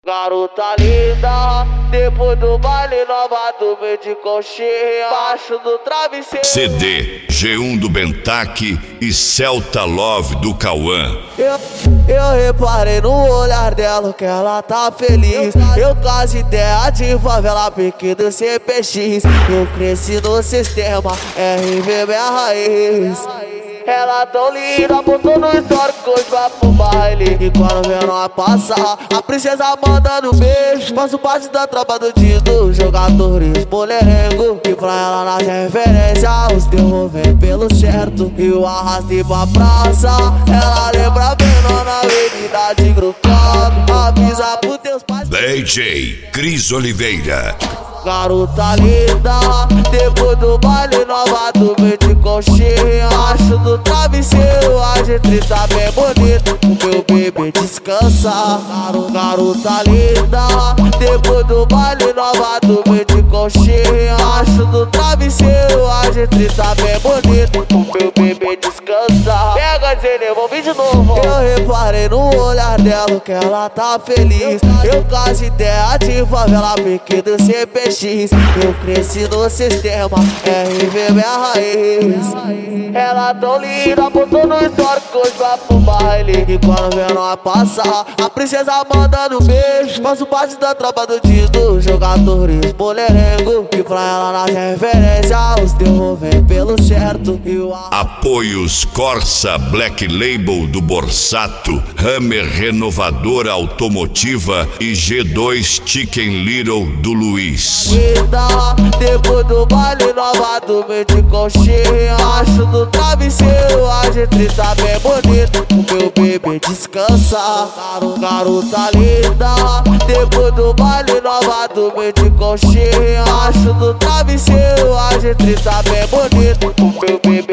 Garota linda, depois do baile nova dorme de conchinha embaixo do travesseiro. CD G1 do Bentaque e Celta Love do Cauã. Eu reparei no olhar dela que ela tá feliz. Eu quase ideia de favela pequeno CPX. Eu cresci no sistema, RV minha raiz. Ela tão linda, botou no histórico hoje vai pro baile. E quando vê nós passar, a princesa mandando beijo. Faço parte da tropa do dia dos jogadores mulherengo. E pra ela na referência, os teus vem pelo certo. E o arrastei pra praça, ela lembra bem na avenida de Grupado. Avisa pros teus pais. DJ Cris Oliveira. Garota linda, depois do baile nova dorme de conchinha embaixo do travesseiro, a gente tá bem bonito, o meu bebê descansa. Garota linda, depois do baile nova dorme de conchinha embaixo do travesseiro, a gente tá bem bonito, o meu bebê descansa. Pega Zene, vamos vir de novo. Eu reparei no olhar dela que ela tá feliz. Eu quase ideia de favela pequeno CPX. Eu cresci no sistema, RV minha raiz. Ela tão linda, botou no histórico hoje vai pro baile. E quando vê nós passar, a princesa mandando beijo. Faço parte da tropa do dia dos jogadores mulherengo. E pra ela na referência, os teus vem pelo certo. Apoios Corsa Black Label do Borsato, Hammer Renovadora Automotiva e G2 Chicken Little do Luiz. Depois do baile nova dorme de conchinha embaixo do travesseiro, a gente tá bem bonito, o meu bebê descansa. Garota linda, depois do baile nova dorme de conchinha embaixo do travesseiro, a gente tá bem bonito, o meu bebê